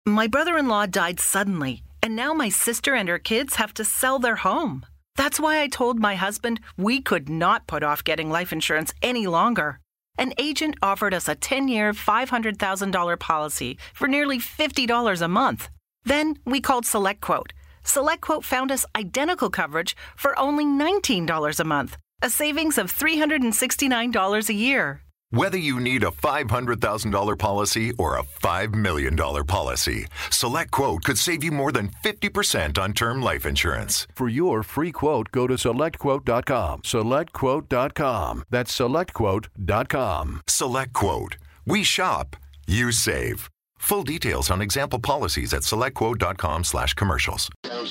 My brother-in-law died suddenly, and now my sister and her kids have to sell their home. That's why I told my husband we could not put off getting life insurance any longer. An agent offered us a 10-year, $500,000 policy for nearly $50 a month. Then we called SelectQuote. SelectQuote found us identical coverage for only $19 a month, a savings of $369 a year. Whether you need a $500,000 policy or a $5 million policy, SelectQuote could save you more than 50% on term life insurance. For your free quote, go to SelectQuote.com. SelectQuote.com. That's SelectQuote.com. SelectQuote. We shop, you save. Full details on example policies at SelectQuote.com/commercials.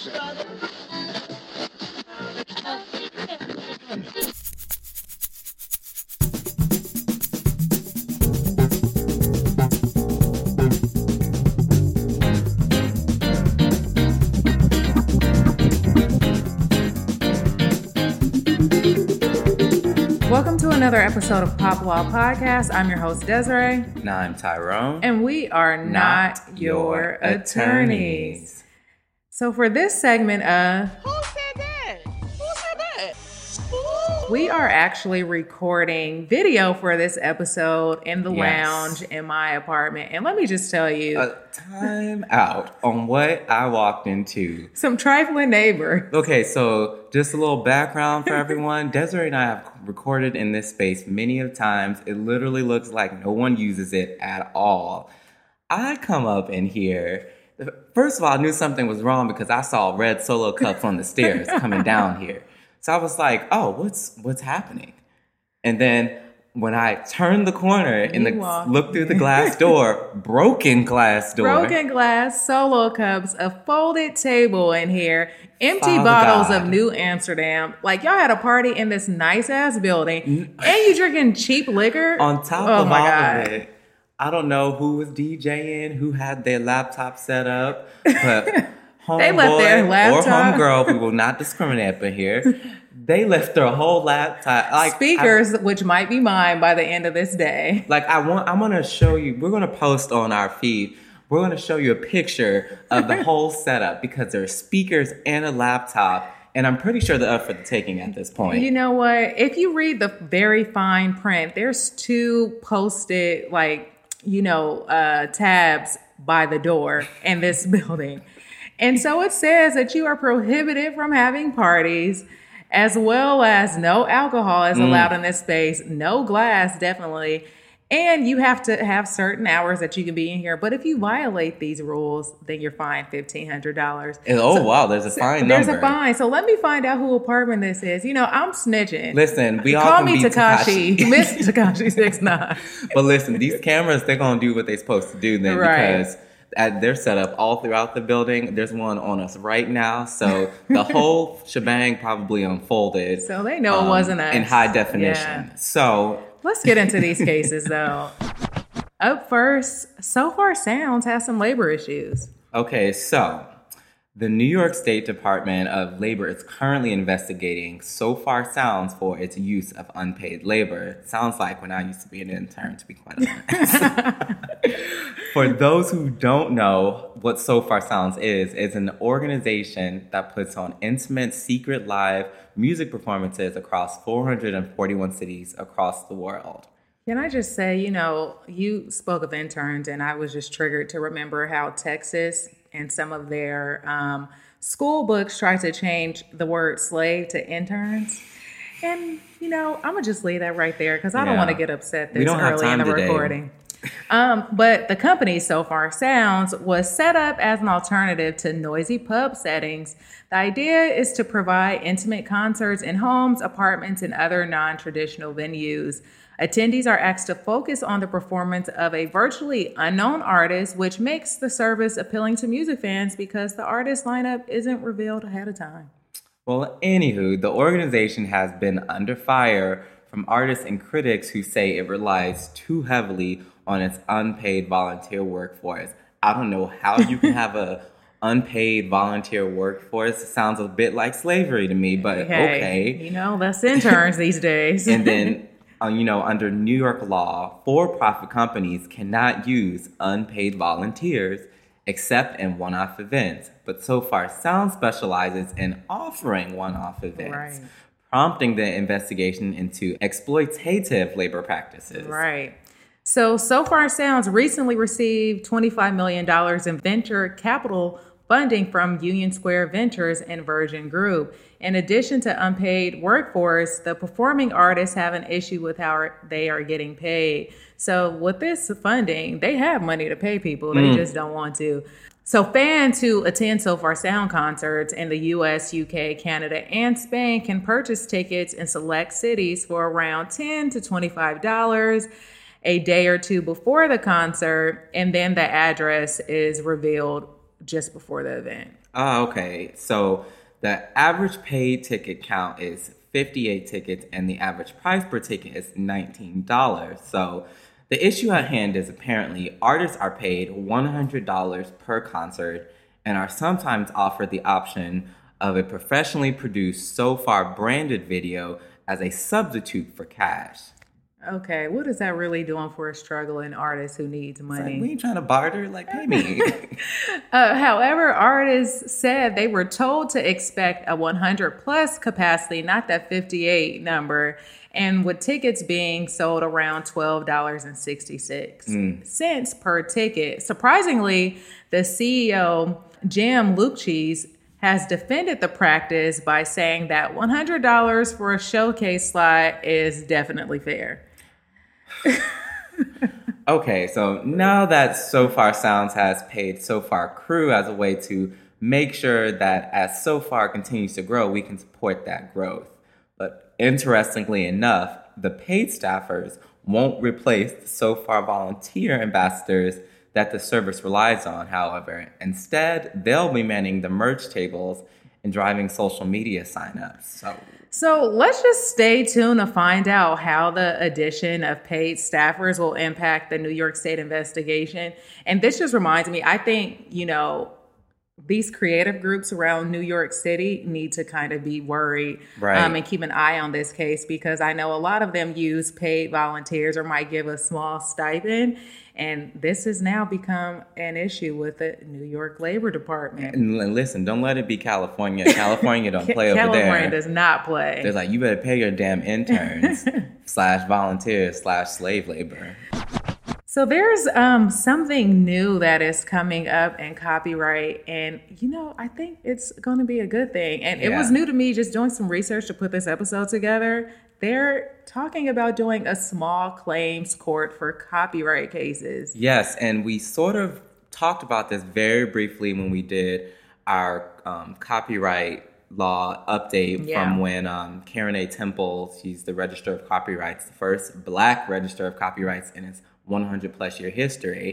Welcome to another episode of Pop Law Podcast. I'm your host, Desiree. And I'm Tyrone. And we are not your attorneys. So for this segment Who said that? we are actually recording video for this episode in the Yes. lounge in my apartment. And let me just tell you, Time out on what I walked into. some trifling neighbor. Okay, so just a little background for everyone. Desiree and I have recorded in this space many of times. It literally looks like no one uses it at all. I come up in here. First of all, I knew something was wrong because I saw red Solo cups on the stairs coming down here. So I was like, oh, what's happening? And then when I turned the corner and looked through the glass door, broken glass door. Broken glass, Solo cups, a folded table in here, empty Father bottles God. of New Amsterdam. Like, y'all had a party in this nice-ass building, and you drinking cheap liquor? On top Oh of my all God. of it, I don't know who was DJing, who had their laptop set up, but They left their homeboy or laptop. homegirl, we will not discriminate up in here. They left their whole laptop. Like Speakers, which might be mine by the end of this day. I'm gonna show you. We're gonna post on our feed. We're gonna show you a picture of the whole setup because there's speakers and a laptop, and I'm pretty sure they're up for the taking at this point. You know what? If you read the very fine print, there's two posted, tabs by the door in this building. And so it says that you are prohibited from having parties, as well as no alcohol is allowed in this space, no glass, definitely. And you have to have certain hours that you can be in here. But if you violate these rules, then you're fined $1,500. Wow, there's a fine number. There's a fine. So let me find out who apartment this is. You know, I'm snitching. Listen, we all Call can me be Takashi. Miss Takashi 69. But listen, these cameras, they're going to do what they're supposed to do then Right. because they're set up all throughout the building. There's one on us right now. So the whole shebang probably unfolded. So they know it wasn't us. In high definition. Yeah. So Let's get into these cases, though. Up first, So Far Sounds has some labor issues. okay, so the New York State Department of Labor is currently investigating So Far Sounds for its use of unpaid labor. It sounds like when I used to be an intern, to be quite honest. For those who don't know what So Far Sounds is, it's an organization that puts on intimate, secret live music performances across 441 cities across the world. Can I just say, you spoke of interns, and I was just triggered to remember how Texas and some of their school books try to change the word slave to interns. And, I'm going to just leave that right there because I don't Yeah. want to get upset We this don't have early in time the today. recording. But the company So Far Sounds was set up as an alternative to noisy pub settings. The idea is to provide intimate concerts in homes, apartments, and other non-traditional venues. Attendees are asked to focus on the performance of a virtually unknown artist, which makes the service appealing to music fans because the artist lineup isn't revealed ahead of time. Well, anywho, the organization has been under fire from artists and critics who say it relies too heavily on its unpaid volunteer workforce. I don't know how you can have a unpaid volunteer workforce. It sounds a bit like slavery to me, but okay. That's interns these days. And then, under New York law, for-profit companies cannot use unpaid volunteers. except in one-off events. But So Far Sound specializes in offering one-off events, prompting the investigation into exploitative labor practices. Right. So Far Sounds recently received $25 million in venture capital funding from Union Square Ventures and Virgin Group. In addition to unpaid workforce, the performing artists have an issue with how they are getting paid. So with this funding, they have money to pay people. They just don't want to. So fans who attend So Far Sound concerts in the US, UK, Canada, and Spain can purchase tickets in select cities for around $10 to $25 a day or two before the concert, and then the address is revealed just before the event. Oh, okay. So the average paid ticket count is 58 tickets, and the average price per ticket is $19. So the issue at hand is apparently artists are paid $100 per concert and are sometimes offered the option of a professionally produced So Far branded video as a substitute for cash. Okay, what is that really doing for a struggling artist who needs money? Like, we ain't trying to barter, like, pay me. However, artists said they were told to expect a 100 plus capacity, not that 58 number, and with tickets being sold around $12.66 per ticket. Surprisingly, the CEO, Jim Luchis, has defended the practice by saying that $100 for a showcase slot is definitely fair. Okay, so now that So Far Sounds has paid So Far Crew as a way to make sure that as So Far continues to grow, we can support that growth. But interestingly enough, the paid staffers won't replace the So Far volunteer ambassadors that the service relies on, however. Instead, they'll be manning the merch tables and driving social media signups. So let's just stay tuned to find out how the addition of paid staffers will impact the New York State investigation. And this just reminds me, I think, these creative groups around New York City need to kind of be worried and keep an eye on this case, because I know a lot of them use paid volunteers or might give a small stipend. And this has now become an issue with the New York Labor Department. And listen, don't let it be California. California don't play over there. California does not play. There's like, you better pay your damn interns /volunteers /slave labor. So there's something new that is coming up in copyright, and I think it's going to be a good thing. And it was new to me just doing some research to put this episode together. They're talking about doing a small claims court for copyright cases. Yes, and we sort of talked about this very briefly when we did our copyright law update from when Karen A. Temple, she's the Register of Copyrights, the first Black Register of Copyrights in its 100 plus year history.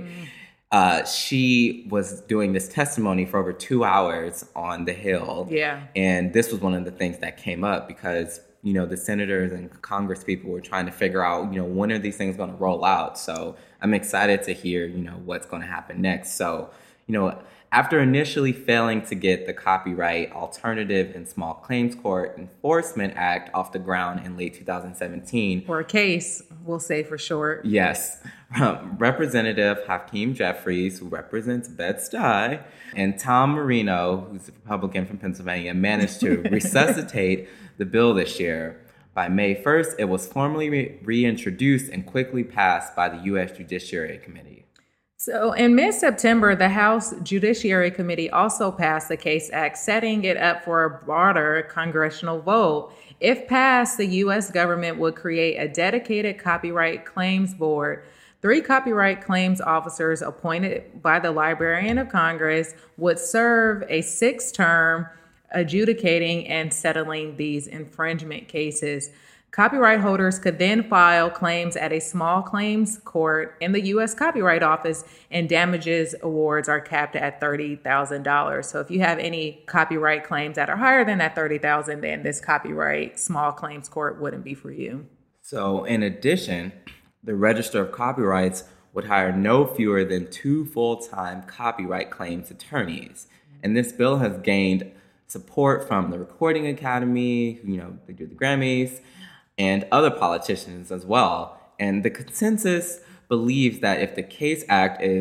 She was doing this testimony for over 2 hours on the Hill. Yeah. And this was one of the things that came up because, the senators and Congress people were trying to figure out, when are these things going to roll out? So I'm excited to hear, what's going to happen next. So, after initially failing to get the Copyright Alternative and Small Claims Court Enforcement Act off the ground in late 2017. Or a case, we'll say for short. Yes. Representative Hakeem Jeffries, who represents Bed-Stuy, and Tom Marino, who's a Republican from Pennsylvania, managed to resuscitate the bill this year. By May 1st, it was formally reintroduced and quickly passed by the U.S. Judiciary Committee. So in mid-September, the House Judiciary Committee also passed the CASE Act, setting it up for a broader congressional vote. If passed, the U.S. government would create a dedicated copyright claims board. 3 copyright claims officers appointed by the Librarian of Congress would serve a 6th term adjudicating and settling these infringement cases. Copyright holders could then file claims at a small claims court in the U.S. Copyright Office, and damages awards are capped at $30,000. So if you have any copyright claims that are higher than that $30,000, then this copyright small claims court wouldn't be for you. So in addition, the Register of Copyrights would hire no fewer than 2 full-time copyright claims attorneys. And this bill has gained support from the Recording Academy, they do the Grammys, and other politicians as well. And the consensus believes that if the CASE Act is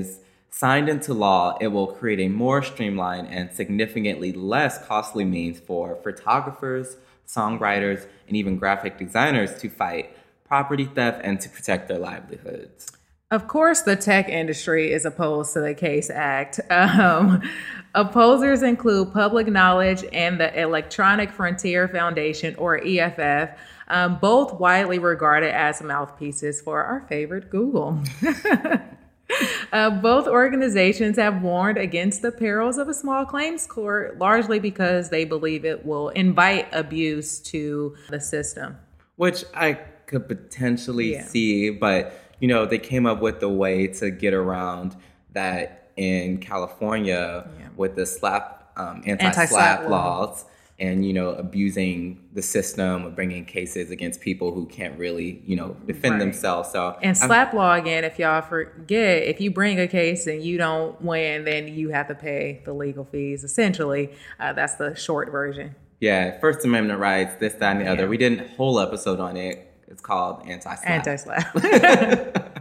signed into law, it will create a more streamlined and significantly less costly means for photographers, songwriters, and even graphic designers to fight property theft and to protect their livelihoods. Of course, the tech industry is opposed to the CASE Act. Opposers include Public Knowledge and the Electronic Frontier Foundation, or EFF, both widely regarded as mouthpieces for our favorite Google. Both organizations have warned against the perils of a small claims court, largely because they believe it will invite abuse to the system. Which I could potentially see, but they came up with a way to get around that in California with the anti-SLAPP laws and, abusing the system, bringing cases against people who can't really, defend themselves. And SLAPP law, again, if y'all forget, if you bring a case and you don't win, then you have to pay the legal fees, essentially. That's the short version. Yeah, First Amendment rights, this, that, and the other. We did a whole episode on it. It's called Anti-SLAPP. Anti-SLAPP.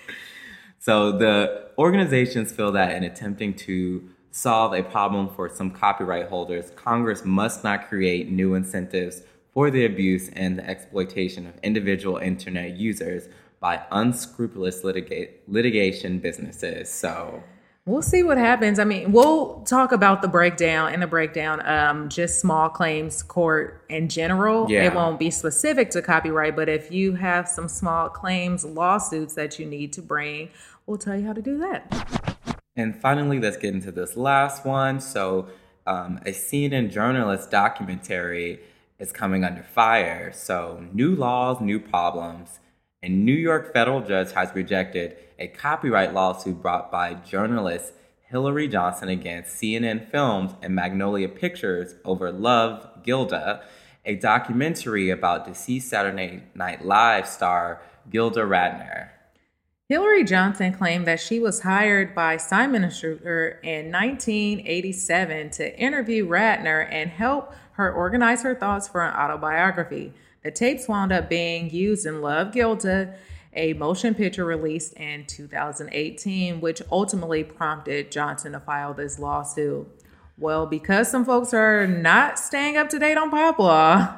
So the organizations feel that in attempting to solve a problem for some copyright holders, Congress must not create new incentives for the abuse and the exploitation of individual internet users by unscrupulous litigation businesses. So we'll see what happens. I mean, we'll talk about the breakdown, just small claims court in general. Yeah. It won't be specific to copyright, but if you have some small claims lawsuits that you need to bring, we'll tell you how to do that. And finally, let's get into this last one. So a CNN journalist documentary is coming under fire. So new laws, new problems. A New York federal judge has rejected a copyright lawsuit brought by journalist Hillary Johnson against CNN Films and Magnolia Pictures over Love, Gilda, a documentary about deceased Saturday Night Live star Gilda Radner. Hillary Johnson claimed that she was hired by Simon & Schuster in 1987 to interview Radner and help her organize her thoughts for an autobiography. The tapes wound up being used in Love, Gilda, a motion picture released in 2018, which ultimately prompted Johnson to file this lawsuit. Well, because some folks are not staying up to date on pop law,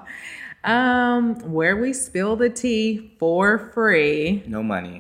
where we spill the tea for free. No money.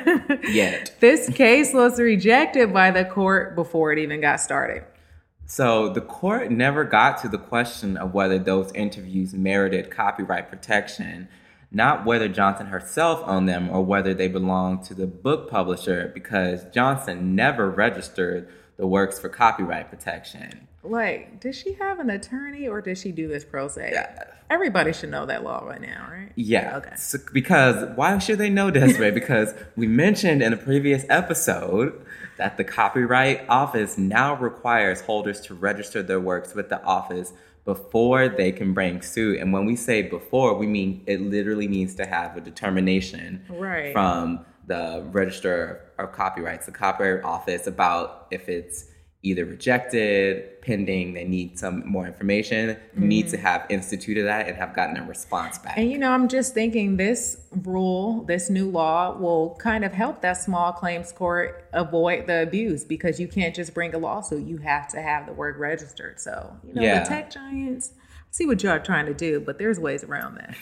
Yet. This case was rejected by the court before it even got started. So the court never got to the question of whether those interviews merited copyright protection, not whether Johnson herself owned them or whether they belonged to the book publisher, because Johnson never registered the works for copyright protection. Like, did she have an attorney or did she do this pro se? Yeah. Everybody should know that law right now, right? Yeah. Okay. So, because why should they know this, right? Because we mentioned in a previous episode that the Copyright Office now requires holders to register their works with the office before they can bring suit. And when we say before, we mean it literally means to have a determination from the Register of Copyrights, the Copyright Office, about if it's either rejected, pending, they need some more information, need to have instituted that and have gotten a response back. And, I'm just thinking this rule, this new law will kind of help that small claims court avoid the abuse, because you can't just bring a lawsuit. You have to have the work registered. So, the tech giants, see what y'all are trying to do, but there's ways around that.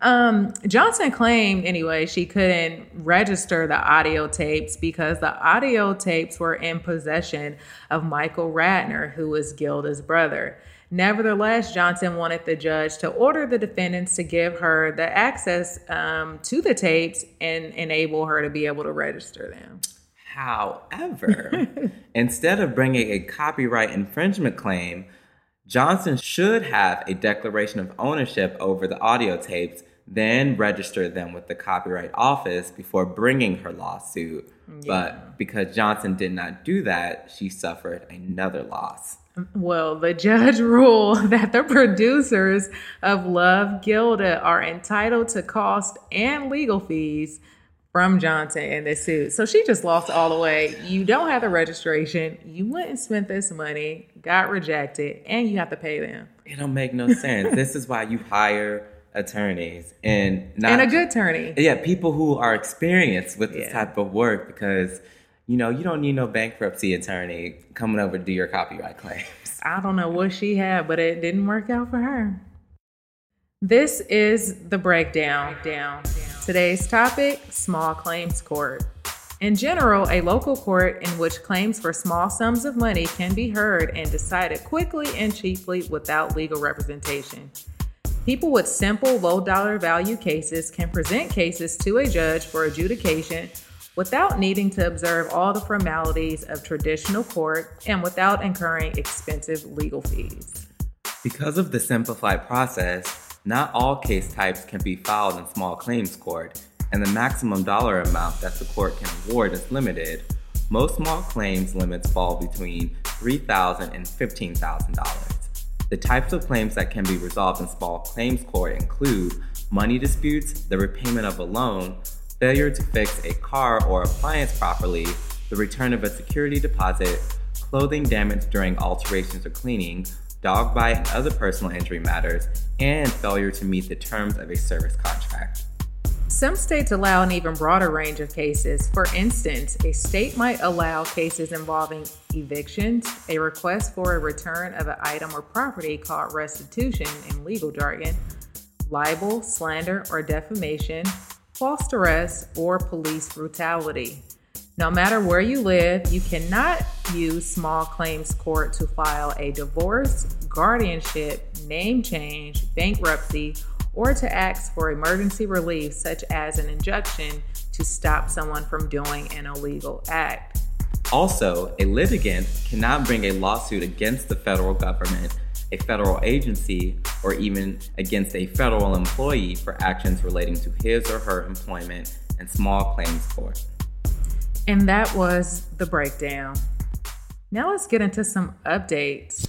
Johnson claimed, anyway, she couldn't register the audio tapes because the audio tapes were in possession of Michael Radner, who was Gilda's brother. Nevertheless, Johnson wanted the judge to order the defendants to give her the access to the tapes and enable her to be able to register them. However, instead of bringing a copyright infringement claim, Johnson should have a declaration of ownership over the audio tapes, then register them with the Copyright Office before bringing her lawsuit. Yeah. But because Johnson did not do that, she suffered another loss. Well, the judge ruled that the producers of Love, Gilda are entitled to cost and legal fees from Johnson in this suit. So she just lost all the way. You don't have the registration. You went and spent this money, got rejected, and you have to pay them. It don't make no sense. This is why you hire attorneys and a good attorney. Yeah, people who are experienced with this type of work, because You know, you don't need no bankruptcy attorney coming over to do your copyright claims. I don't know what she had, but it didn't work out for her. This is the breakdown. Today's topic, small claims court. In general, a local court in which claims for small sums of money can be heard and decided quickly and cheaply without legal representation. People with simple, low-dollar value cases can present cases to a judge for adjudication without needing to observe all the formalities of traditional court and without incurring expensive legal fees. Because of the simplified process, not all case types can be filed in small claims court, and the maximum dollar amount that the court can award is limited. Most small claims limits fall between $3,000 and $15,000. The types of claims that can be resolved in small claims court include money disputes, the repayment of a loan, failure to fix a car or appliance properly, the return of a security deposit, clothing damage during alterations or cleaning, dog bite and other personal injury matters, and failure to meet the terms of a service contract. Some states allow an even broader range of cases. For instance, a state might allow cases involving evictions, a request for a return of an item or property called restitution in legal jargon, libel, slander, or defamation, false arrest, or police brutality. No matter where you live, you cannot use small claims court to file a divorce, guardianship, name change, bankruptcy, or to ask for emergency relief such as an injunction to stop someone from doing an illegal act. Also, a litigant cannot bring a lawsuit against the federal government, a federal agency, or even against a federal employee for actions relating to his or her employment in small claims court. And that was the breakdown. Now let's get into some updates.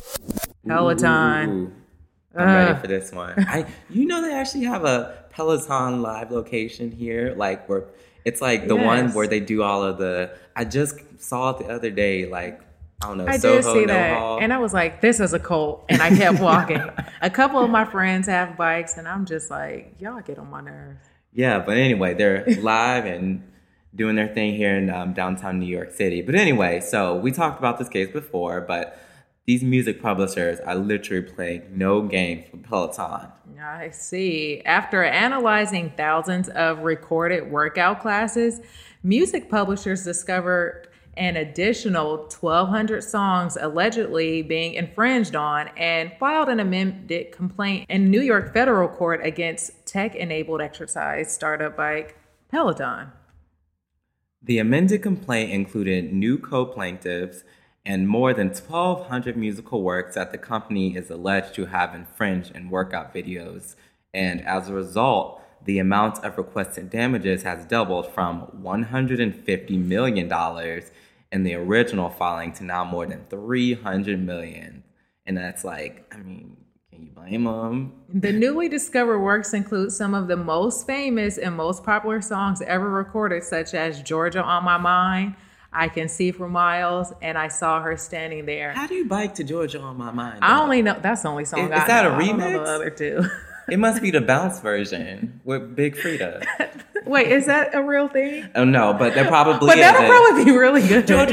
Peloton. Ooh, I'm ready for this one. You know they actually have a Peloton live location here, like where it's like the one where they do all of the. I just saw it the other day, like. I don't know, I Soho, did see that, Hall. and I was like, this is a cult, and I kept walking. A couple of my friends have bikes, and I'm just like, y'all get on my nerves. Yeah, but anyway, they're live and doing their thing here in downtown New York City. But anyway, so we talked about this case before, but these music publishers are literally playing no games with Peloton. I see. After analyzing thousands of recorded workout classes, music publishers discovered an additional 1,200 songs allegedly being infringed on and filed an amended complaint in New York federal court against tech-enabled exercise startup bike Peloton. The amended complaint included new co-plaintiffs and more than 1,200 musical works that the company is alleged to have infringed in workout videos. And as a result, the amount of requested damages has doubled from $150 million in the original filing to now more than $300 million. And that's like, I mean, can you blame them? The newly discovered works include some of the most famous and most popular songs ever recorded, such as Georgia on My Mind, I Can See for Miles, and I Saw Her Standing There. How do you bike to Georgia on My Mind? I only know, that's the only song I know. Is that a remix? I don't know the other two. It must be the bounce version with Big Frida. Wait, is that a real thing? Oh, no, but there probably but is. But that'll probably be really good. Georgia.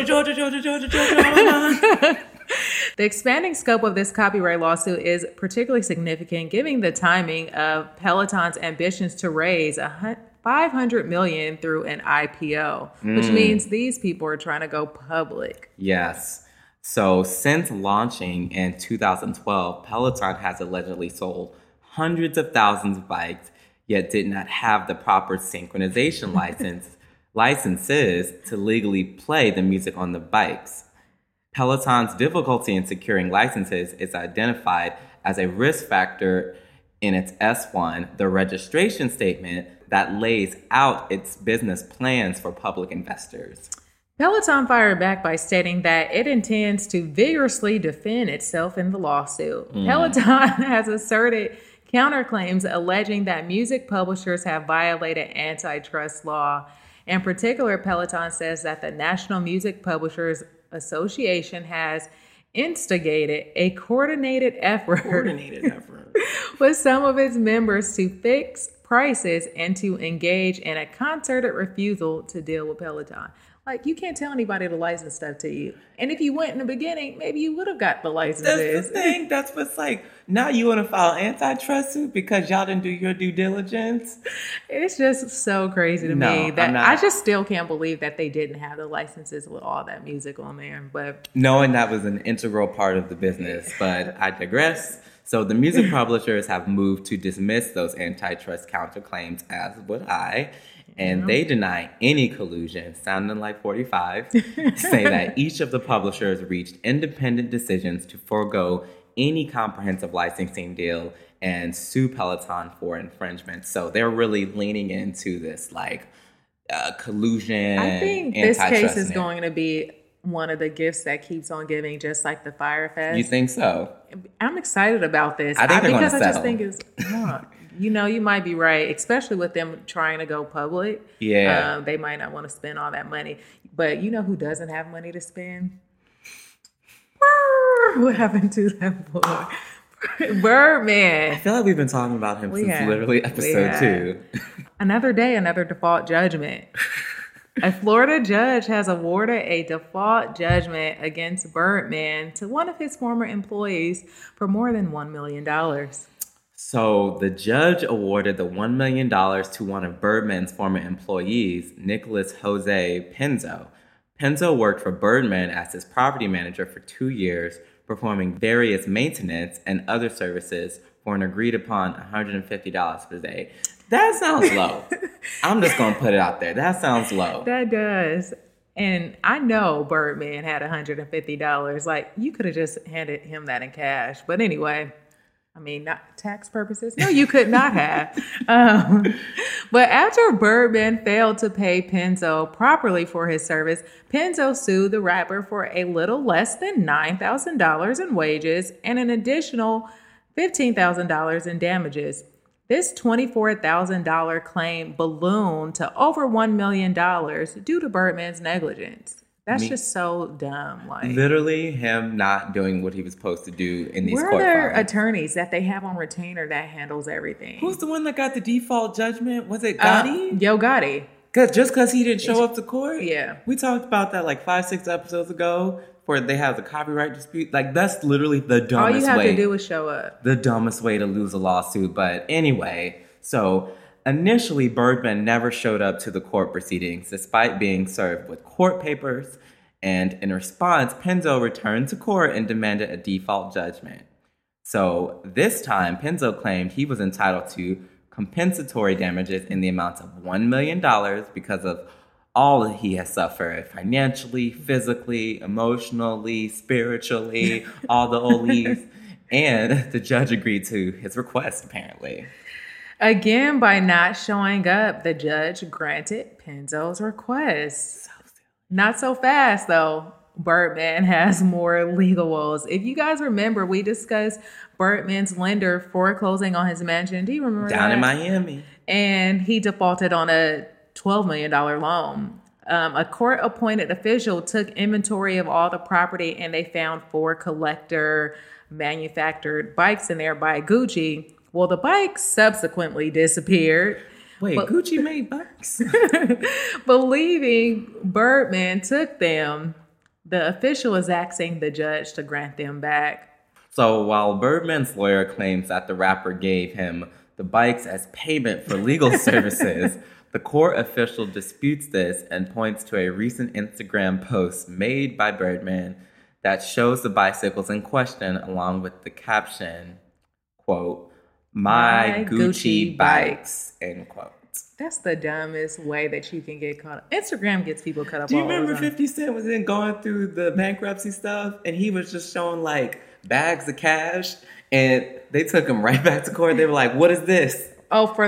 The expanding scope of this copyright lawsuit is particularly significant given the timing of Peloton's ambitions to raise $500 million through an IPO, which means these people are trying to go public. Yes. So since launching in 2012, Peloton has allegedly sold hundreds of thousands of bikes, yet did not have the proper synchronization licenses to legally play the music on the bikes. Peloton's difficulty in securing licenses is identified as a risk factor in its S1, the registration statement that lays out its business plans for public investors. Peloton fired back by stating that it intends to vigorously defend itself in the lawsuit. Peloton has asserted counterclaims alleging that music publishers have violated antitrust law. In particular, Peloton says that the National Music Publishers Association has instigated a coordinated effort with some of its members to fix prices and to engage in a concerted refusal to deal with Peloton. Like, you can't tell anybody to license stuff to you. And if you went in the beginning, maybe you would have got the licenses. That's the thing. That's what's like, now you want to file antitrust suit because y'all didn't do your due diligence? It's just so crazy to me that I just still can't believe that they didn't have the licenses with all that music on there. But knowing that was an integral part of the business, but I digress. So the music publishers have moved to dismiss those antitrust counterclaims, as would I. And they deny any collusion, sounding like 45, say that each of the publishers reached independent decisions to forego any comprehensive licensing deal and sue Peloton for infringement. So they're really leaning into this like collusion. I think this case is going to be one of the gifts that keeps on giving, just like the Fyre Fest. You think so? I'm excited about this. I think they're going to settle. I just think it's... You know, you might be right, especially with them trying to go public. Yeah. They might not want to spend all that money. But you know who doesn't have money to spend? What happened to that boy? Birdman. I feel like we've been talking about him since literally episode 2. Another day, another default judgment. A Florida judge has awarded a default judgment against Birdman to one of his former employees for more than $1 million. So the judge awarded the $1 million to one of Birdman's former employees, Nicholas Jose Penzo. Penzo worked for Birdman as his property manager for 2 years, performing various maintenance and other services for an agreed upon $150 per day. That sounds low. I'm just going to put it out there. That sounds low. That does. And I know Birdman had $150. Like, you could have just handed him that in cash. But anyway... I mean, not tax purposes. No, you could not have. But after Birdman failed to pay Penzo properly for his service, Penzo sued the rapper for a little less than $9,000 in wages and an additional $15,000 in damages. This $24,000 claim ballooned to over $1 million due to Birdman's negligence. That's just so dumb. Like, literally him not doing what he was supposed to do in these court filings. Where are their attorneys that they have on retainer that handles everything? Who's the one that got the default judgment? Was it Gotti? Yo Gotti. Just because he didn't show up to court? Yeah. We talked about that like 5-6 episodes ago where they have the copyright dispute. Like, that's literally the dumbest way. All you have to do is show up. The dumbest way to lose a lawsuit. But anyway, so... initially, Birdman never showed up to the court proceedings, despite being served with court papers. And in response, Penzo returned to court and demanded a default judgment. So this time, Penzo claimed he was entitled to compensatory damages in the amount of $1 million because of all that he has suffered financially, physically, emotionally, spiritually, all the O's. And the judge agreed to his request, apparently. Again, by not showing up, the judge granted Penzo's request. Not so fast, though. Birdman has more legal woes. If you guys remember, we discussed Birdman's lender foreclosing on his mansion. Do you remember that? Down in Miami. And he defaulted on a $12 million loan. A court-appointed official took inventory of all the property, and they found 4 collector manufactured bikes in there by Gucci. Well, the bikes subsequently disappeared. Wait, Gucci made bikes? Believing Birdman took them, the official is asking the judge to grant them back. So while Birdman's lawyer claims that the rapper gave him the bikes as payment for legal services, the court official disputes this and points to a recent Instagram post made by Birdman that shows the bicycles in question along with the caption, quote, "My Gucci bikes," end quote. That's the dumbest way that you can get caught up. Instagram gets people caught up. Do you remember 50 Cent was in going through the bankruptcy stuff and he was just showing like bags of cash and they took him right back to court. They were like, "What is this?" Oh, for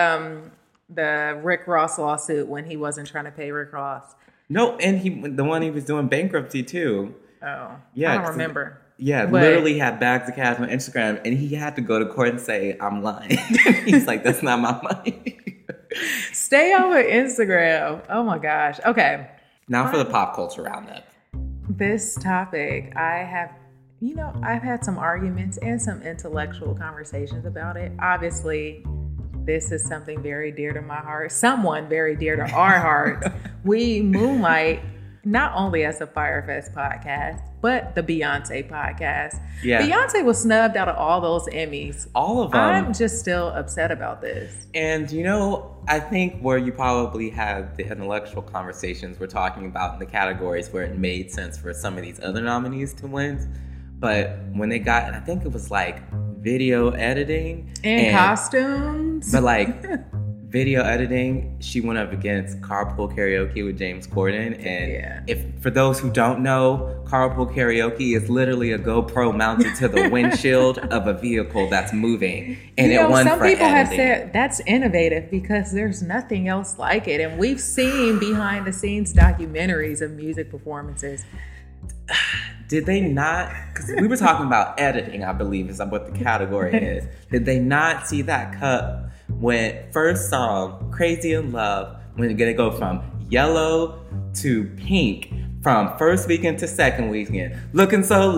the Rick Ross lawsuit when he wasn't trying to pay Rick Ross. No, and the one he was doing bankruptcy too. Oh, yeah, I don't remember. Yeah, but literally had bags of cash on Instagram, and he had to go to court and say, "I'm lying." He's like, "That's not my money." Stay on Instagram. Oh my gosh. Okay. Now for the pop culture roundup. This topic, I've had some arguments and some intellectual conversations about it. Obviously, this is something very dear to my heart, someone very dear to our hearts. We moonlight not only as a Firefest podcast, but the Beyonce podcast. Yeah. Beyonce was snubbed out of all those Emmys. All of them. I'm just still upset about this. And, I think where you probably have the intellectual conversations we're talking about in the categories where it made sense for some of these other nominees to win. But when they got, I think it was like video editing. And costumes. But like video editing, she went up against Carpool Karaoke with James Corden. And if for those who don't know, Carpool Karaoke is literally a GoPro mounted to the windshield of a vehicle that's moving. And it won some for people editing. have said that's innovative because there's nothing else like it. And we've seen behind the scenes documentaries of music performances. Did they not? Because we were talking about editing, I believe, is what the category is. Did they not see that cut when first song, Crazy in Love, when it's going to go from yellow to pink, from first weekend to second weekend? Looking so,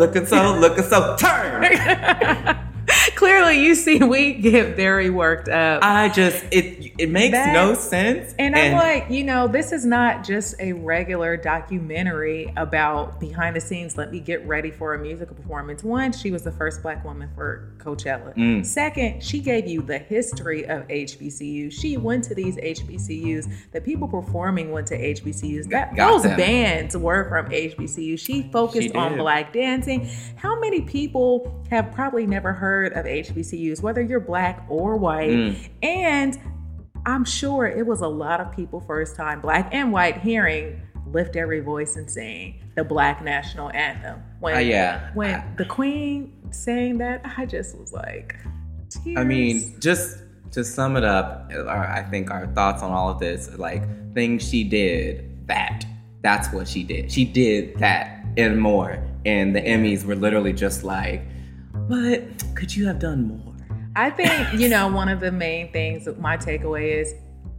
turn! Clearly, you see, we get very worked up. It makes no sense. And I'm like, this is not just a regular documentary about behind the scenes. Let me get ready for a musical performance. One, she was the first Black woman for Coachella. Second, she gave you the history of HBCUs. She went to these HBCUs. The people performing went to HBCUs. Those bands were from HBCUs. She focused on Black dancing. How many people have probably never heard of HBCUs, whether you're Black or white? And I'm sure it was a lot of people first time, Black and white, hearing Lift Every Voice and sing the Black National Anthem. When the Queen sang that, I just was like, tears. I mean, just to sum it up, I think our thoughts on all of this, like things she did, that's what she did. She did that and more. And the Emmys were literally just like, but could you have done more? I think, one of the main things, my takeaway is,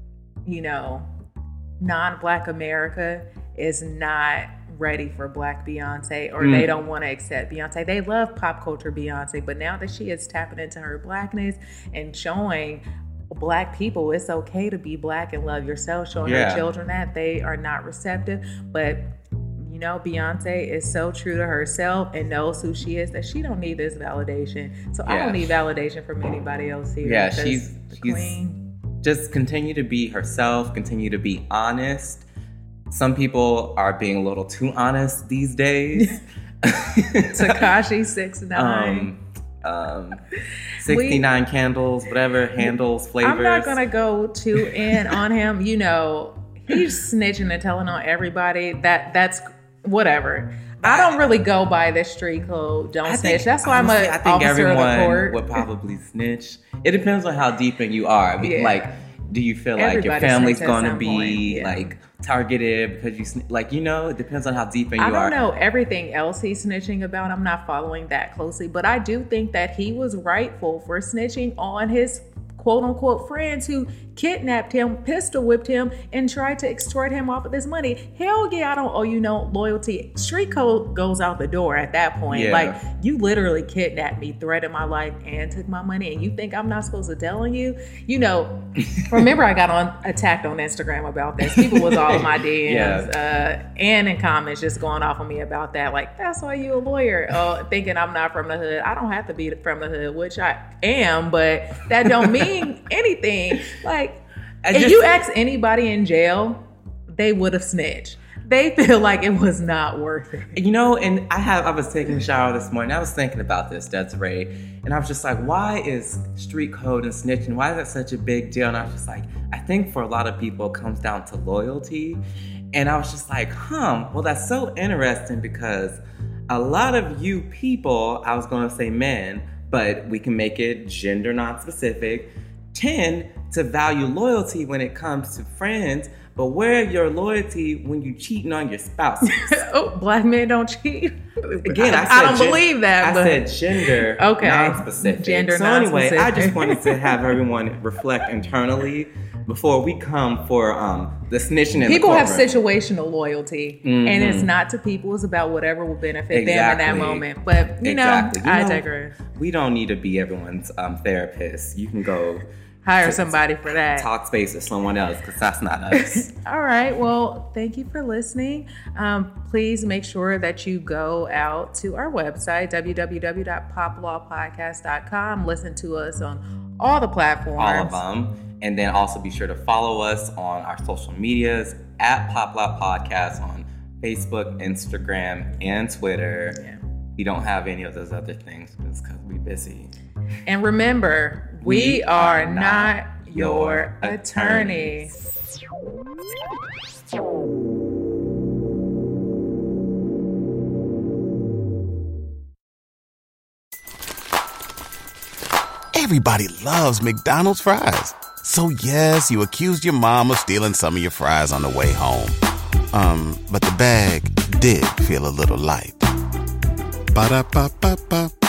non-Black America is not ready for Black Beyonce, or they don't want to accept Beyonce. They love pop culture Beyonce, but now that she is tapping into her Blackness and showing Black people it's okay to be Black and love yourself, showing her children that, they are not receptive. But Beyonce is so true to herself and knows who she is that she don't need this validation. So I don't need validation from anybody else here. Yeah, she's queen. Just continue to be herself, continue to be honest. Some people are being a little too honest these days. Tekashi 6ix9ine. 69 candles, whatever, handles, flavors. I'm not going to go too in on him. He's snitching and telling on everybody. That's whatever. I don't really go by the street code. Don't snitch. That's why honestly, I'm an officer of the court. Would probably snitch. It depends on how deep in you are. Like, do you feel like your family's going to be like targeted because you it depends on how deep in you are. I don't know everything else he's snitching about. I'm not following that closely, but I do think that he was rightful for snitching on his quote-unquote friends who kidnapped him, pistol whipped him, and tried to extort him off of this money. Hell yeah, I don't owe you no loyalty. Street code goes out the door at that point. Yeah. Like, you literally kidnapped me, threatened my life, and took my money, and you think I'm not supposed to tell on you? Remember I got attacked on Instagram about this. People was all in my DMs and in comments just going off on me about that. Like, that's why you a lawyer, thinking I'm not from the hood. I don't have to be from the hood, which I am, but that don't mean anything. Like, if you ask anybody in jail, they would have snitched. They feel like it was not worth it. And I was taking a shower this morning. I was thinking about this, Desiree, and I was just like, why is street code and snitching, why is that such a big deal? And I was just like, I think for a lot of people, it comes down to loyalty. And I was just like, well, that's so interesting because a lot of you people, I was going to say men, but we can make it gender non-specific, tend to value loyalty when it comes to friends, but where your loyalty when you cheating on your spouse? Black men don't cheat. Again, I don't believe that. I said gender non-specific. Gender so non-specific. Anyway, I just wanted to have everyone reflect internally before we come for the snitching in people the have situational loyalty, and it's not to people. It's about whatever will benefit them in that moment. But I digress. We don't need to be everyone's therapist. You can go hire somebody for that. Talk space with someone else, because that's not us. All right. Well, thank you for listening. Please make sure that you go out to our website, www.poplawpodcast.com. Listen to us on all the platforms. All of them. And then also be sure to follow us on our social medias at Pop Law Podcast on Facebook, Instagram, and Twitter. Yeah. We don't have any of those other things because we're busy. And remember, we are not your attorneys. Everybody loves McDonald's fries. So yes, you accused your mom of stealing some of your fries on the way home. But the bag did feel a little light. Ba-da-ba-ba-ba.